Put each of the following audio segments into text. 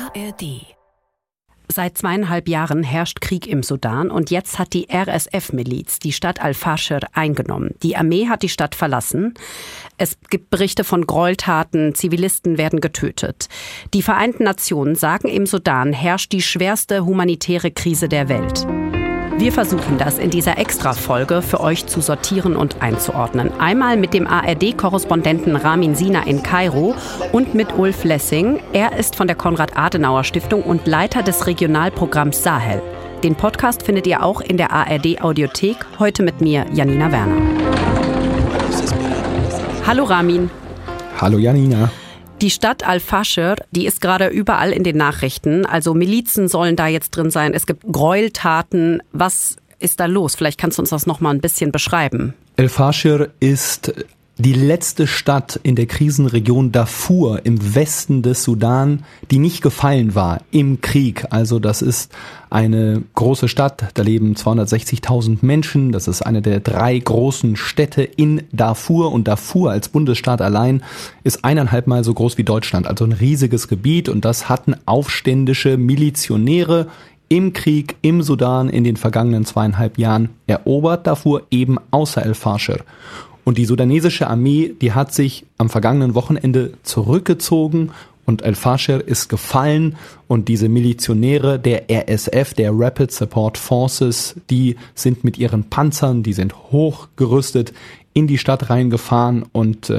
ARD. Seit 2,5 Jahren herrscht Krieg im Sudan und jetzt hat die RSF-Miliz die Stadt Al-Faschir eingenommen. Die Armee hat die Stadt verlassen. Es gibt Berichte von Gräueltaten, Zivilisten werden getötet. Die Vereinten Nationen sagen, im Sudan herrscht die schwerste humanitäre Krise der Welt. Wir versuchen das in dieser Extra-Folge für euch zu sortieren und einzuordnen. Einmal mit dem ARD-Korrespondenten Ramin Sina in Kairo und mit Ulf Lessing. Er ist von der Konrad-Adenauer-Stiftung und Leiter des Regionalprogramms Sahel. Den Podcast findet ihr auch in der ARD-Audiothek. Heute mit mir, Janina Werner. Hallo Ramin. Hallo Janina. Die Stadt Al-Faschir, die ist gerade überall in den Nachrichten. Also Milizen sollen da jetzt drin sein. Es gibt Gräueltaten. Was ist da los? Vielleicht kannst du uns das noch mal ein bisschen beschreiben. Al-Faschir ist die letzte Stadt in der Krisenregion Darfur im Westen des Sudan, die nicht gefallen war im Krieg. Also das ist eine große Stadt, da leben 260.000 Menschen. Das ist eine der 3 großen Städte in Darfur. Und Darfur als Bundesstaat allein ist 1,5 Mal so groß wie Deutschland. Also ein riesiges Gebiet. Und das hatten aufständische Milizionäre im Krieg im Sudan in den vergangenen 2,5 Jahren erobert. Darfur eben außer Al-Faschir. Und die sudanesische Armee, die hat sich am vergangenen Wochenende zurückgezogen und Al-Faschir ist gefallen und diese Milizionäre der RSF, der Rapid Support Forces, die sind mit ihren Panzern, die sind hochgerüstet in die Stadt reingefahren und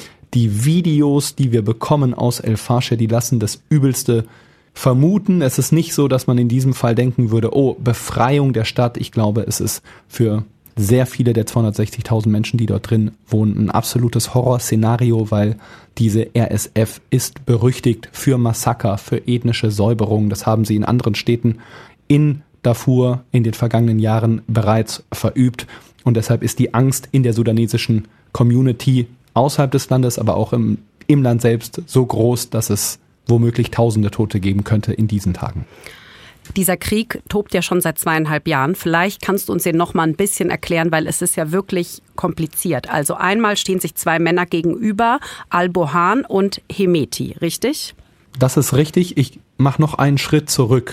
die Videos, die wir bekommen aus Al-Faschir, die lassen das Übelste vermuten. Es ist nicht so, dass man in diesem Fall denken würde, oh, Befreiung der Stadt. Ich glaube, es ist für sehr viele der 260.000 Menschen, die dort drin wohnen, ein absolutes Horrorszenario, weil diese RSF ist berüchtigt für Massaker, für ethnische Säuberungen. Das haben sie in anderen Städten in Darfur in den vergangenen Jahren bereits verübt. Und deshalb ist die Angst in der sudanesischen Community außerhalb des Landes, aber auch im Land selbst so groß, dass es womöglich Tausende Tote geben könnte in diesen Tagen. Dieser Krieg tobt ja schon seit 2,5 Jahren. Vielleicht kannst du uns den noch mal ein bisschen erklären, weil es ist ja wirklich kompliziert. Also einmal stehen sich 2 Männer gegenüber, Al-Burhan und Hemeti, richtig? Das ist richtig. Ich mache noch einen Schritt zurück.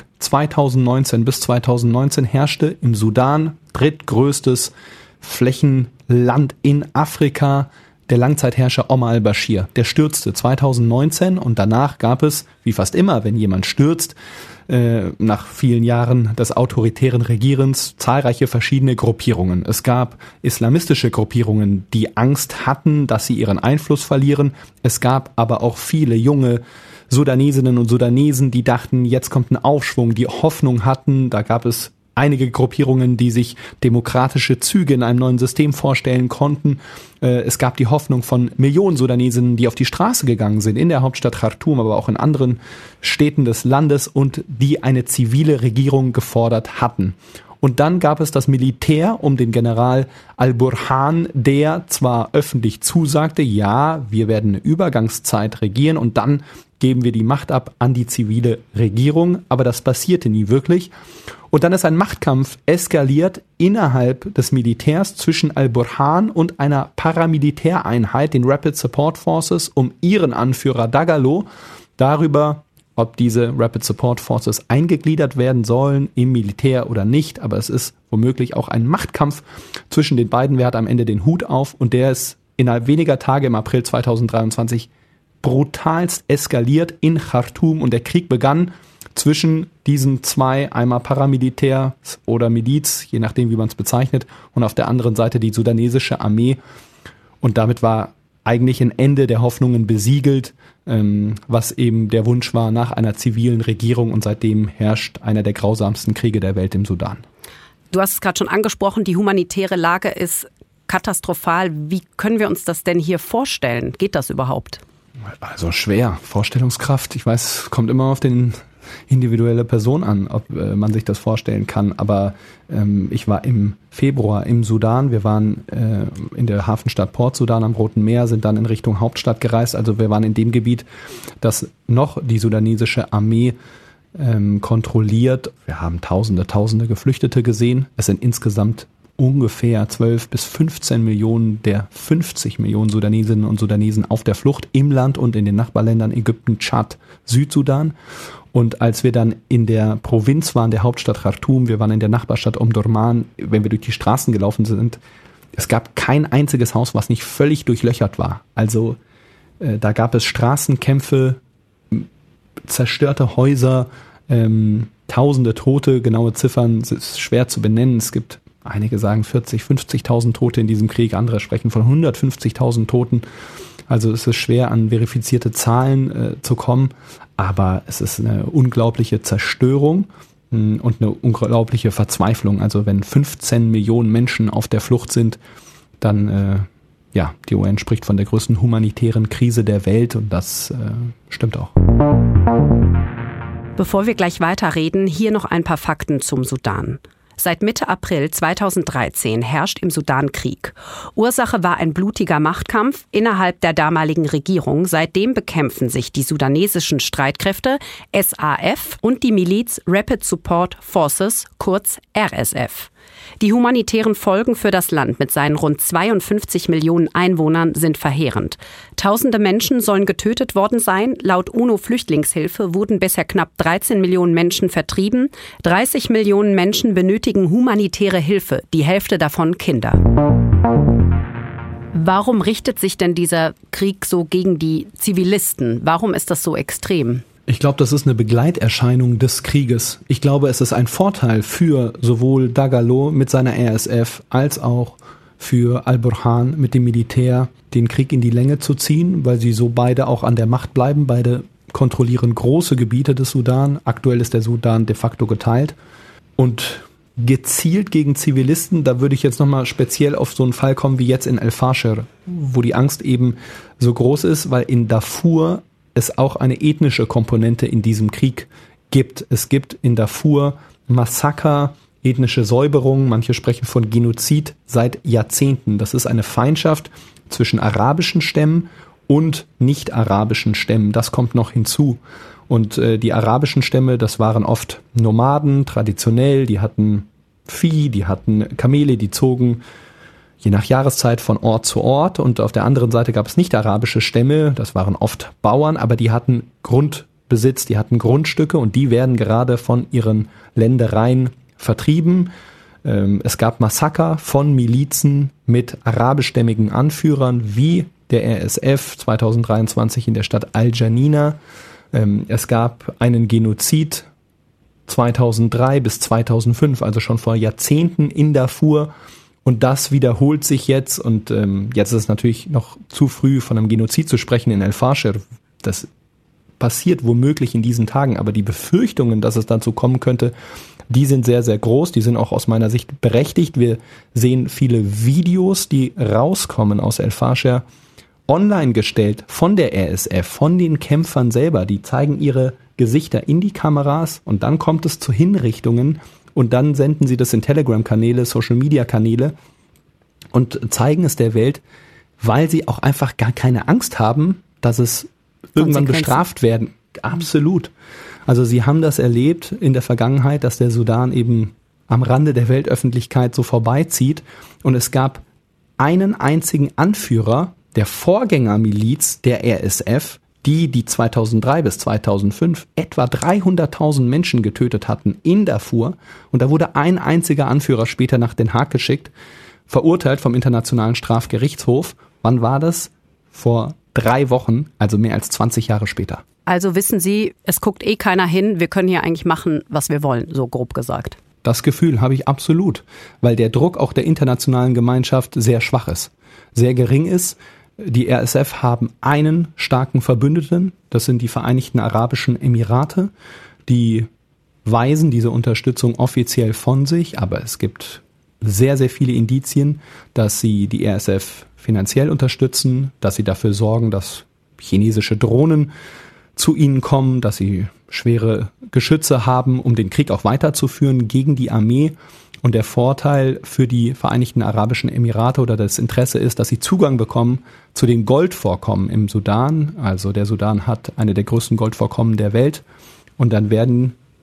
2019 bis 2019 herrschte im Sudan, drittgrößtes Flächenland in Afrika, der Langzeitherrscher Omar al-Bashir. Der stürzte 2019 und danach gab es, wie fast immer, wenn jemand stürzt, nach vielen Jahren des autoritären Regierens zahlreiche verschiedene Gruppierungen. Es gab islamistische Gruppierungen, die Angst hatten, dass sie ihren Einfluss verlieren. Es gab aber auch viele junge Sudanesinnen und Sudanesen, die dachten, jetzt kommt ein Aufschwung, die Hoffnung hatten. Da gab es einige Gruppierungen, die sich demokratische Züge in einem neuen System vorstellen konnten. Es gab die Hoffnung von Millionen Sudanesinnen, die auf die Straße gegangen sind, in der Hauptstadt Khartoum, aber auch in anderen Städten des Landes und die eine zivile Regierung gefordert hatten. Und dann gab es das Militär um den General Al-Burhan, der zwar öffentlich zusagte, ja, wir werden eine Übergangszeit regieren und dann geben wir die Macht ab an die zivile Regierung, aber das passierte nie wirklich. Und dann ist ein Machtkampf eskaliert innerhalb des Militärs zwischen Al-Burhan und einer Paramilitäreinheit, den Rapid Support Forces, um ihren Anführer Dagalo darüber, ob diese Rapid Support Forces eingegliedert werden sollen im Militär oder nicht. Aber es ist womöglich auch ein Machtkampf zwischen den beiden. Wer hat am Ende den Hut auf? Und der ist innerhalb weniger Tage im April 2023 brutalst eskaliert in Khartoum. Und der Krieg begann zwischen diesen 2, einmal Paramilitär oder Miliz, je nachdem wie man es bezeichnet, und auf der anderen Seite die sudanesische Armee. Und damit war eigentlich ein Ende der Hoffnungen besiegelt, was eben der Wunsch war nach einer zivilen Regierung, und seitdem herrscht einer der grausamsten Kriege der Welt im Sudan. Du hast es gerade schon angesprochen, die humanitäre Lage ist katastrophal. Wie können wir uns das denn hier vorstellen? Geht das überhaupt? Also schwer, Vorstellungskraft. Ich weiß, es kommt immer auf den individuelle Person an, ob man sich das vorstellen kann. Aber ich war im Februar im Sudan. Wir waren in der Hafenstadt Port Sudan am Roten Meer, sind dann in Richtung Hauptstadt gereist. Also wir waren in dem Gebiet, das noch die sudanesische Armee kontrolliert. Wir haben Tausende Geflüchtete gesehen. Es sind insgesamt ungefähr 12 bis 15 Millionen der 50 Millionen Sudanesinnen und Sudanesen auf der Flucht im Land und in den Nachbarländern Ägypten, Tschad, Südsudan. Und als wir dann in der Provinz waren, der Hauptstadt Khartoum, wir waren in der Nachbarstadt Omdurman, wenn wir durch die Straßen gelaufen sind, es gab kein einziges Haus, was nicht völlig durchlöchert war. Also da gab es Straßenkämpfe, zerstörte Häuser, tausende Tote, genaue Ziffern ist schwer zu benennen. Es gibt, einige sagen 40, 50.000 Tote in diesem Krieg, andere sprechen von 150.000 Toten. Also es ist schwer, an verifizierte Zahlen zu kommen, aber es ist eine unglaubliche Zerstörung und eine unglaubliche Verzweiflung. Also wenn 15 Millionen Menschen auf der Flucht sind, dann, die UN spricht von der größten humanitären Krise der Welt und das stimmt auch. Bevor wir gleich weiterreden, hier noch ein paar Fakten zum Sudan. Seit Mitte April 2013 herrscht im Sudan Krieg. Ursache war ein blutiger Machtkampf innerhalb der damaligen Regierung. Seitdem bekämpfen sich die sudanesischen Streitkräfte SAF und die Miliz Rapid Support Forces, kurz RSF. Die humanitären Folgen für das Land mit seinen rund 52 Millionen Einwohnern sind verheerend. Tausende Menschen sollen getötet worden sein. Laut UNO-Flüchtlingshilfe wurden bisher knapp 13 Millionen Menschen vertrieben. 30 Millionen Menschen benötigen humanitäre Hilfe, die Hälfte davon Kinder. Warum richtet sich denn dieser Krieg so gegen die Zivilisten? Warum ist das so extrem? Ich glaube, das ist eine Begleiterscheinung des Krieges. Ich glaube, es ist ein Vorteil für sowohl Dagalo mit seiner RSF als auch für Al-Burhan mit dem Militär, den Krieg in die Länge zu ziehen, weil sie so beide auch an der Macht bleiben. Beide kontrollieren große Gebiete des Sudan. Aktuell ist der Sudan de facto geteilt. Und gezielt gegen Zivilisten, da würde ich jetzt nochmal speziell auf so einen Fall kommen wie jetzt in El-Fasher, wo die Angst eben so groß ist, weil in Darfur es auch eine ethnische Komponente in diesem Krieg gibt. Es gibt in Darfur Massaker, ethnische Säuberungen, manche sprechen von Genozid seit Jahrzehnten. Das ist eine Feindschaft zwischen arabischen Stämmen und nicht-arabischen Stämmen. Das kommt noch hinzu. Und die arabischen Stämme, das waren oft Nomaden, traditionell, die hatten Vieh, die hatten Kamele, die zogen je nach Jahreszeit von Ort zu Ort, und auf der anderen Seite gab es nicht-arabische Stämme, das waren oft Bauern, aber die hatten Grundbesitz, die hatten Grundstücke und die werden gerade von ihren Ländereien vertrieben. Es gab Massaker von Milizen mit arabischstämmigen Anführern wie der RSF 2023 in der Stadt Al-Janina. Es gab einen Genozid 2003 bis 2005, also schon vor Jahrzehnten in Darfur. Und das wiederholt sich jetzt, und jetzt ist es natürlich noch zu früh, von einem Genozid zu sprechen in El-Fasher. Das passiert womöglich in diesen Tagen, aber die Befürchtungen, dass es dazu kommen könnte, die sind sehr, sehr groß. Die sind auch aus meiner Sicht berechtigt. Wir sehen viele Videos, die rauskommen aus El-Fasher, online gestellt von der RSF, von den Kämpfern selber. Die zeigen ihre Gesichter in die Kameras und dann kommt es zu Hinrichtungen. Und dann senden sie das in Telegram-Kanäle, Social-Media-Kanäle und zeigen es der Welt, weil sie auch einfach gar keine Angst haben, dass es irgendwann bestraft werden. Absolut. Also sie haben das erlebt in der Vergangenheit, dass der Sudan eben am Rande der Weltöffentlichkeit so vorbeizieht. Und es gab einen einzigen Anführer der Vorgängermiliz der RSF, die 2003 bis 2005 etwa 300.000 Menschen getötet hatten in Darfur. Und da wurde ein einziger Anführer später nach Den Haag geschickt, verurteilt vom Internationalen Strafgerichtshof. Wann war das? Vor 3 Wochen, also mehr als 20 Jahre später. Also wissen Sie, es guckt eh keiner hin, wir können hier eigentlich machen, was wir wollen, so grob gesagt. Das Gefühl habe ich absolut, weil der Druck auch der internationalen Gemeinschaft sehr schwach ist, sehr gering ist. Die RSF haben einen starken Verbündeten, das sind die Vereinigten Arabischen Emirate. Die weisen diese Unterstützung offiziell von sich, aber es gibt sehr, sehr viele Indizien, dass sie die RSF finanziell unterstützen, dass sie dafür sorgen, dass chinesische Drohnen zu ihnen kommen, dass sie schwere Geschütze haben, um den Krieg auch weiterzuführen gegen die Armee. Und der Vorteil für die Vereinigten Arabischen Emirate oder das Interesse ist, dass sie Zugang bekommen zu den Goldvorkommen im Sudan. Also der Sudan hat eine der größten Goldvorkommen der Welt. Und dann werden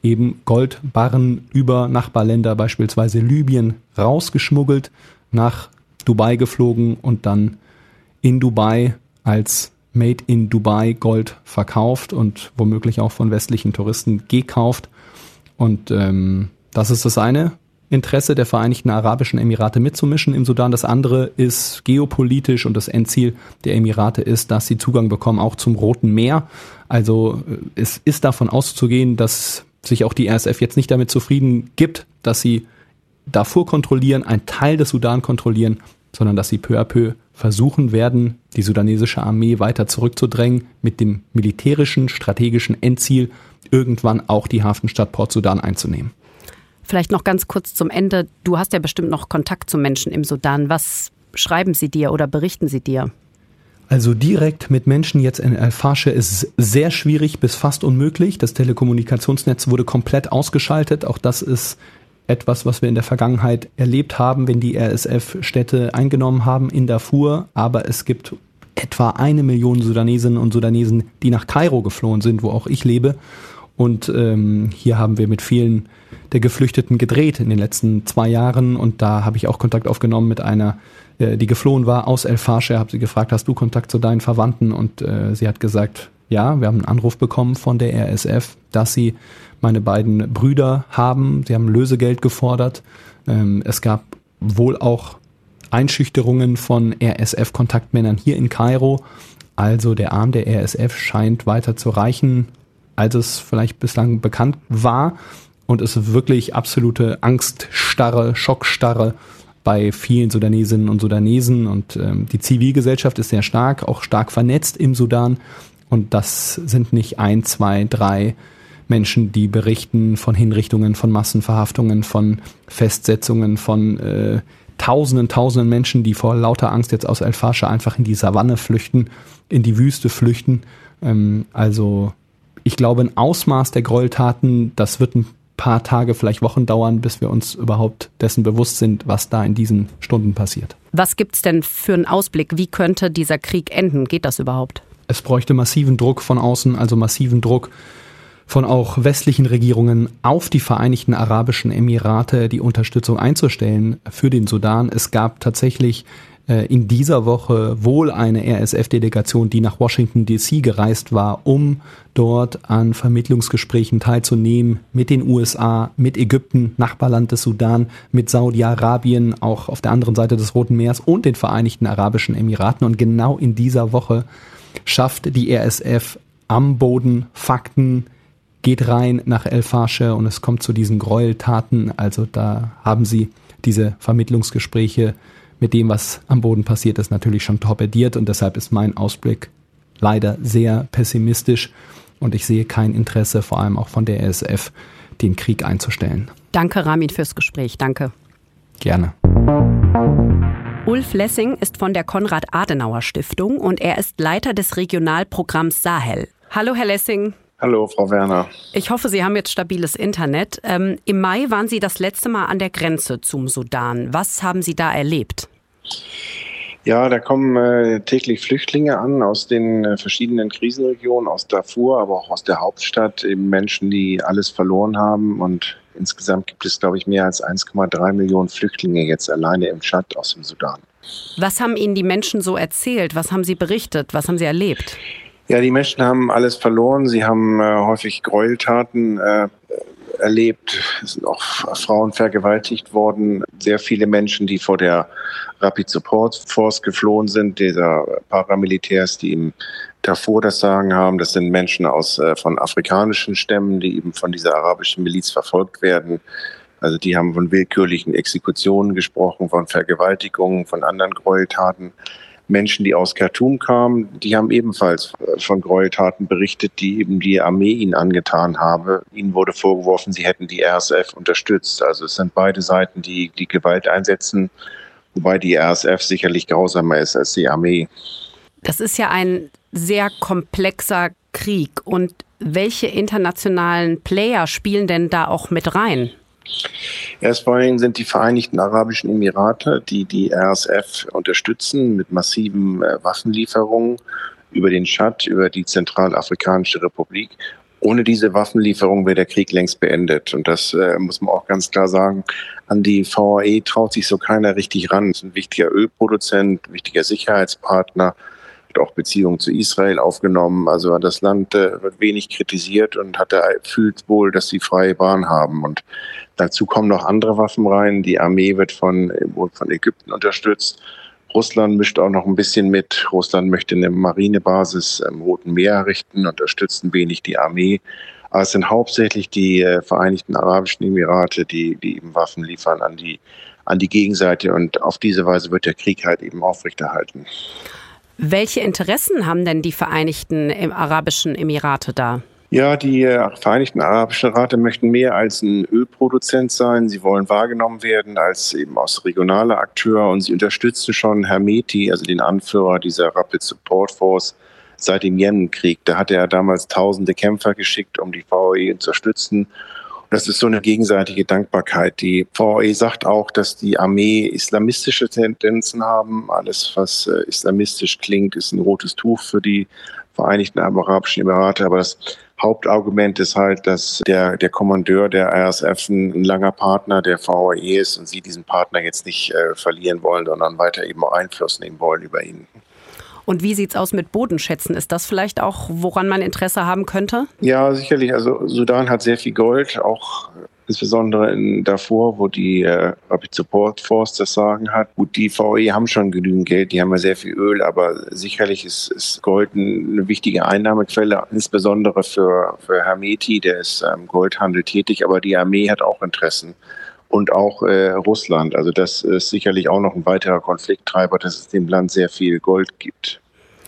eben Goldbarren über Nachbarländer, beispielsweise Libyen, rausgeschmuggelt, nach Dubai geflogen und dann in Dubai als Made in Dubai Gold verkauft und womöglich auch von westlichen Touristen gekauft. Und das ist das eine Interesse der Vereinigten Arabischen Emirate mitzumischen im Sudan. Das andere ist geopolitisch und das Endziel der Emirate ist, dass sie Zugang bekommen auch zum Roten Meer. Also es ist davon auszugehen, dass sich auch die RSF jetzt nicht damit zufrieden gibt, dass sie Darfur kontrollieren, einen Teil des Sudan kontrollieren, sondern dass sie peu à peu versuchen werden, die sudanesische Armee weiter zurückzudrängen mit dem militärischen, strategischen Endziel, irgendwann auch die Hafenstadt Port Sudan einzunehmen. Vielleicht noch ganz kurz zum Ende. Du hast ja bestimmt noch Kontakt zu Menschen im Sudan. Was schreiben sie dir oder berichten sie dir? Also direkt mit Menschen jetzt in El-Fasher ist sehr schwierig bis fast unmöglich. Das Telekommunikationsnetz wurde komplett ausgeschaltet. Auch das ist etwas, was wir in der Vergangenheit erlebt haben, wenn die RSF Städte eingenommen haben in Darfur. Aber es gibt etwa 1 Million Sudanesinnen und Sudanesen, die nach Kairo geflohen sind, wo auch ich lebe. Und hier haben wir mit vielen der Geflüchteten gedreht in den letzten 2 Jahren. Und da habe ich auch Kontakt aufgenommen mit einer, die geflohen war aus El-Fasher. Habe sie gefragt, hast du Kontakt zu deinen Verwandten? Und sie hat gesagt, ja, wir haben einen Anruf bekommen von der RSF, dass sie meine beiden Brüder haben. Sie haben Lösegeld gefordert. Es gab wohl auch Einschüchterungen von RSF-Kontaktmännern hier in Kairo. Also der Arm der RSF scheint weiter zu reichen, als es vielleicht bislang bekannt war. Und es ist wirklich absolute Angststarre, Schockstarre bei vielen Sudanesinnen und Sudanesen. Und die Zivilgesellschaft ist sehr stark, auch stark vernetzt im Sudan. Und das sind nicht 1, 2, 3 Menschen, die berichten von Hinrichtungen, von Massenverhaftungen, von Festsetzungen, von Tausenden Menschen, die vor lauter Angst jetzt aus El-Fasher einfach in die Savanne flüchten, in die Wüste flüchten. Also ich glaube, ein Ausmaß der Gräueltaten, das wird ein paar Tage, vielleicht Wochen dauern, bis wir uns überhaupt dessen bewusst sind, was da in diesen Stunden passiert. Was gibt's denn für einen Ausblick? Wie könnte dieser Krieg enden? Geht das überhaupt? Es bräuchte massiven Druck von außen, also massiven Druck von auch westlichen Regierungen auf die Vereinigten Arabischen Emirate, die Unterstützung einzustellen für den Sudan. Es gab tatsächlich in dieser Woche wohl eine RSF-Delegation, die nach Washington D.C. gereist war, um dort an Vermittlungsgesprächen teilzunehmen mit den USA, mit Ägypten, Nachbarland des Sudan, mit Saudi-Arabien, auch auf der anderen Seite des Roten Meeres und den Vereinigten Arabischen Emiraten. Und genau in dieser Woche schafft die RSF am Boden Fakten, geht rein nach El-Fasher und es kommt zu diesen Gräueltaten. Also da haben sie diese Vermittlungsgespräche mit dem, was am Boden passiert ist, natürlich schon torpediert. Und deshalb ist mein Ausblick leider sehr pessimistisch. Und ich sehe kein Interesse, vor allem auch von der RSF, den Krieg einzustellen. Danke, Ramin, fürs Gespräch. Danke. Gerne. Ulf Lessing ist von der Konrad-Adenauer-Stiftung und er ist Leiter des Regionalprogramms Sahel. Hallo, Herr Lessing. Hallo, Frau Werner. Ich hoffe, Sie haben jetzt stabiles Internet. Im Mai waren Sie das letzte Mal an der Grenze zum Sudan. Was haben Sie da erlebt? Ja, da kommen täglich Flüchtlinge an aus den verschiedenen Krisenregionen, aus Darfur, aber auch aus der Hauptstadt, eben Menschen, die alles verloren haben. Und insgesamt gibt es, glaube ich, mehr als 1,3 Millionen Flüchtlinge jetzt alleine im Tschad aus dem Sudan. Was haben Ihnen die Menschen so erzählt? Was haben sie berichtet? Was haben sie erlebt? Ja, die Menschen haben alles verloren. Sie haben häufig Gräueltaten erlebt. Es sind auch Frauen vergewaltigt worden. Sehr viele Menschen, die vor der Rapid Support Force geflohen sind, dieser Paramilitärs, die im Darfur das Sagen haben. Das sind Menschen von afrikanischen Stämmen, die eben von dieser arabischen Miliz verfolgt werden. Also die haben von willkürlichen Exekutionen gesprochen, von Vergewaltigungen, von anderen Gräueltaten. Menschen, die aus Khartoum kamen, die haben ebenfalls von Gräueltaten berichtet, die eben die Armee ihnen angetan habe. Ihnen wurde vorgeworfen, sie hätten die RSF unterstützt. Also es sind beide Seiten, die Gewalt einsetzen, wobei die RSF sicherlich grausamer ist als die Armee. Das ist ja ein sehr komplexer Krieg. Und welche internationalen Player spielen denn da auch mit rein? Erst vor allem sind die Vereinigten Arabischen Emirate, die RSF unterstützen mit massiven Waffenlieferungen über den Tschad, über die Zentralafrikanische Republik Ohne diese Waffenlieferung wäre der Krieg längst beendet. Und das muss man auch ganz klar sagen. An die VAE traut sich so keiner richtig ran. Es ist ein wichtiger Ölproduzent, ein wichtiger Sicherheitspartner, hat auch Beziehungen zu Israel aufgenommen. Also das Land wird wenig kritisiert und fühlt wohl, dass sie freie Bahn haben. Und dazu kommen noch andere Waffen rein. Die Armee wird von Ägypten unterstützt. Russland mischt auch noch ein bisschen mit. Russland möchte eine Marinebasis im Roten Meer errichten, unterstützt ein wenig die Armee. Aber es sind hauptsächlich die Vereinigten Arabischen Emirate, die eben Waffen liefern an die Gegenseite. Und auf diese Weise wird der Krieg halt eben aufrechterhalten. Welche Interessen haben denn die Vereinigten Arabischen Emirate da? Ja, die Vereinigten Arabischen Emirate möchten mehr als ein Ölproduzent sein. Sie wollen wahrgenommen werden als eben als regionaler Akteur und sie unterstützen schon Hemeti, also den Anführer dieser Rapid Support Force, seit dem Jemenkrieg. Da hat er damals tausende Kämpfer geschickt, um die VAE zu unterstützen. Und das ist so eine gegenseitige Dankbarkeit. Die VAE sagt auch, dass die Armee islamistische Tendenzen haben. Alles, was islamistisch klingt, ist ein rotes Tuch für die Vereinigten Arabischen Emirate. Aber das Hauptargument ist halt, dass der Kommandeur der RSF ein langer Partner der VAE ist und sie diesen Partner jetzt nicht verlieren wollen, sondern weiter eben auch Einfluss nehmen wollen über ihn. Und wie sieht's aus mit Bodenschätzen? Ist das vielleicht auch, woran man Interesse haben könnte? Ja, sicherlich. Also Sudan hat sehr viel Gold, auch insbesondere in Darfur, wo die Rapid Support Force das Sagen hat. Gut, die VAE haben schon genügend Geld, die haben ja sehr viel Öl, aber sicherlich ist Gold eine wichtige Einnahmequelle, insbesondere für Hemeti, der ist im Goldhandel tätig, aber die Armee hat auch Interessen. Und auch Russland. Also das ist sicherlich auch noch ein weiterer Konflikttreiber, dass es dem Land sehr viel Gold gibt.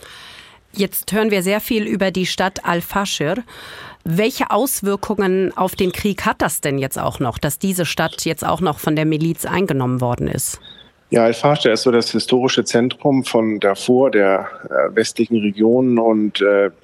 Jetzt hören wir sehr viel über die Stadt Al-Fashir. Welche Auswirkungen auf den Krieg hat das denn jetzt auch noch, dass diese Stadt jetzt auch noch von der Miliz eingenommen worden ist? Ja, Al-Fashir ist so das historische Zentrum von Darfur, der westlichen Region. Und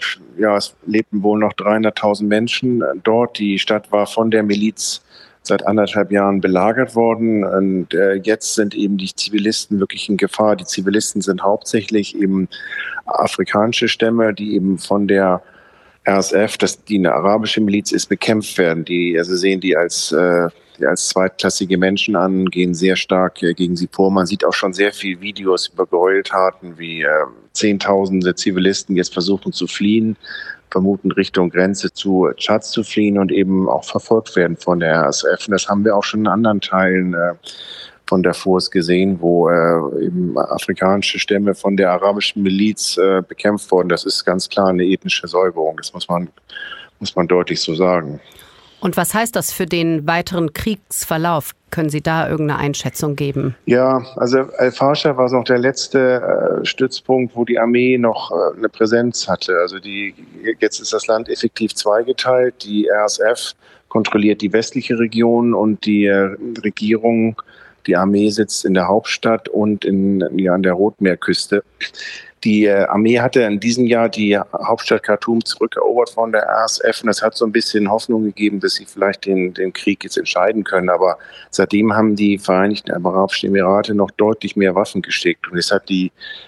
es lebten wohl noch 300.000 Menschen dort. Die Stadt war von der Miliz seit 1,5 Jahren belagert worden. Und jetzt sind eben die Zivilisten wirklich in Gefahr. Die Zivilisten sind hauptsächlich eben afrikanische Stämme, die eben von der RSF, die eine arabische Miliz ist, bekämpft werden. Also sehen die als zweitklassige Menschen an, gehen sehr stark gegen sie vor. Man sieht auch schon sehr viele Videos über Gräueltaten, wie Zehntausende Zivilisten jetzt versuchen zu fliehen, vermuten Richtung Grenze zu Tschad zu fliehen und eben auch verfolgt werden von der RSF. Und das haben wir auch schon in anderen Teilen von Darfur gesehen, wo eben afrikanische Stämme von der arabischen Miliz bekämpft wurden. Das ist ganz klar eine ethnische Säuberung. Das muss man deutlich so sagen. Und was heißt das für den weiteren Kriegsverlauf? Können Sie da irgendeine Einschätzung geben? Ja, also Al-Fashir war noch der letzte Stützpunkt, wo die Armee noch eine Präsenz hatte. Also jetzt ist das Land effektiv zweigeteilt. Die RSF kontrolliert die westliche Region und die Regierung, die Armee sitzt in der Hauptstadt und an der Rotmeerküste. Die Armee hatte in diesem Jahr die Hauptstadt Khartoum zurückerobert von der RSF und das hat so ein bisschen Hoffnung gegeben, dass sie vielleicht den Krieg jetzt entscheiden können. Aber seitdem haben die Vereinigten Arabischen Emirate noch deutlich mehr Waffen geschickt und jetzt hat die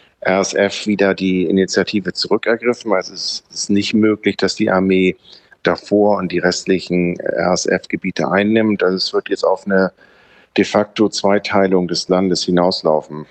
RSF wieder die Initiative zurückergriffen. Also es ist nicht möglich, dass die Armee davor und die restlichen RSF-Gebiete einnimmt. Also es wird jetzt auf eine de facto Zweiteilung des Landes hinauslaufen.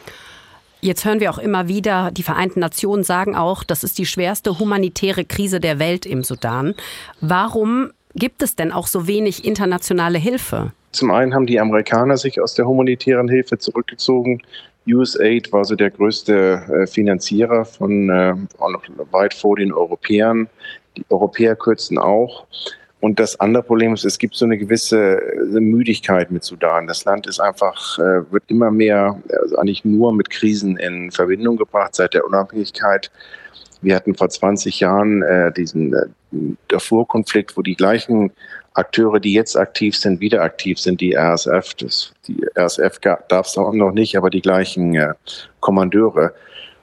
Jetzt hören wir auch immer wieder, die Vereinten Nationen sagen auch, das ist die schwerste humanitäre Krise der Welt im Sudan. Warum gibt es denn auch so wenig internationale Hilfe? Zum einen haben die Amerikaner sich aus der humanitären Hilfe zurückgezogen. USAID war so der größte Finanzierer auch noch weit vor den Europäern. Die Europäer kürzen auch. Und das andere Problem ist, es gibt so eine gewisse Müdigkeit mit Sudan. Das Land ist einfach, wird immer mehr, also eigentlich nur mit Krisen in Verbindung gebracht seit der Unabhängigkeit. Wir hatten vor 20 Jahren diesen Darfur-Konflikt, wo die gleichen Akteure, die jetzt aktiv sind, wieder aktiv sind, die RSF. Die RSF darf es noch nicht, aber die gleichen Kommandeure. Und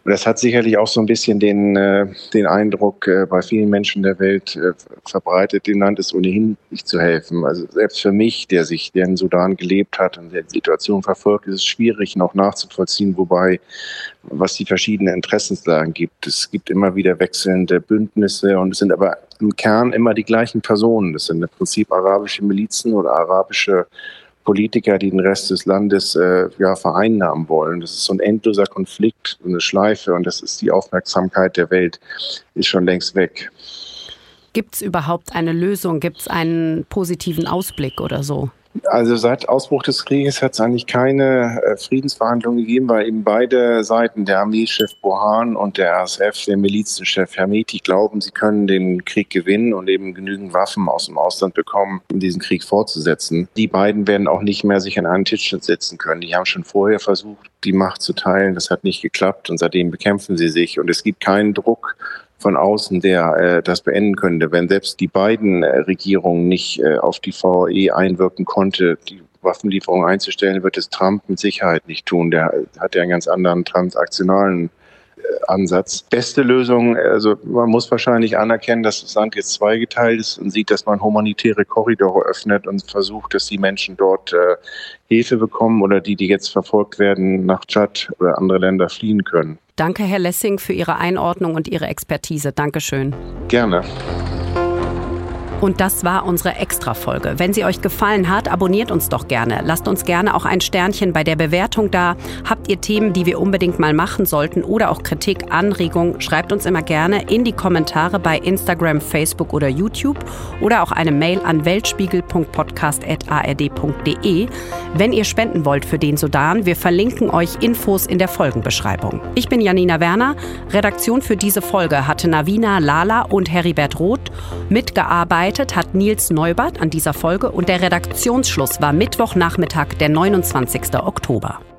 Und das hat sicherlich auch so ein bisschen den Eindruck bei vielen Menschen der Welt verbreitet, dem Land ist ohnehin nicht zu helfen. Also selbst für mich, der in Sudan gelebt hat und der die Situation verfolgt, ist es schwierig noch nachzuvollziehen, was die verschiedenen Interessenslagen gibt. Es gibt immer wieder wechselnde Bündnisse und es sind aber im Kern immer die gleichen Personen. Das sind im Prinzip arabische Milizen oder arabische Politiker, die den Rest des Landes vereinnahmen wollen. Das ist so ein endloser Konflikt, so eine Schleife und das ist die Aufmerksamkeit der Welt, ist schon längst weg. Gibt es überhaupt eine Lösung? Gibt es einen positiven Ausblick oder so? Also seit Ausbruch des Krieges hat es eigentlich keine Friedensverhandlungen gegeben, weil eben beide Seiten, der Armeechef Burhan und der RSF, der Milizenchef Hemeti, glauben, sie können den Krieg gewinnen und eben genügend Waffen aus dem Ausland bekommen, um diesen Krieg fortzusetzen. Die beiden werden auch nicht mehr sich an einen Tisch setzen können. Die haben schon vorher versucht, die Macht zu teilen. Das hat nicht geklappt und seitdem bekämpfen sie sich. Und es gibt keinen Druck von außen, der das beenden könnte. Wenn selbst die beiden Regierungen nicht auf die VAE einwirken konnte, die Waffenlieferung einzustellen, wird es Trump mit Sicherheit nicht tun. Der hat ja einen ganz anderen transaktionalen Ansatz. Beste Lösung, also man muss wahrscheinlich anerkennen, dass das Land jetzt zweigeteilt ist und sieht, dass man humanitäre Korridore öffnet und versucht, dass die Menschen dort Hilfe bekommen oder die jetzt verfolgt werden, nach Tschad oder andere Länder fliehen können. Danke, Herr Lessing, für Ihre Einordnung und Ihre Expertise. Dankeschön. Gerne. Und das war unsere Extra-Folge. Wenn sie euch gefallen hat, abonniert uns doch gerne. Lasst uns gerne auch ein Sternchen bei der Bewertung da. Habt ihr Themen, die wir unbedingt mal machen sollten oder auch Kritik, Anregungen, schreibt uns immer gerne in die Kommentare bei Instagram, Facebook oder YouTube oder auch eine Mail an weltspiegel.podcast@ard.de. Wenn ihr spenden wollt für den Sudan, wir verlinken euch Infos in der Folgenbeschreibung. Ich bin Janina Werner. Redaktion für diese Folge hatte Navina Lala und Heribert Roth. Mitgearbeitet hat Nils Neubert an dieser Folge und der Redaktionsschluss war Mittwochnachmittag, der 29. Oktober.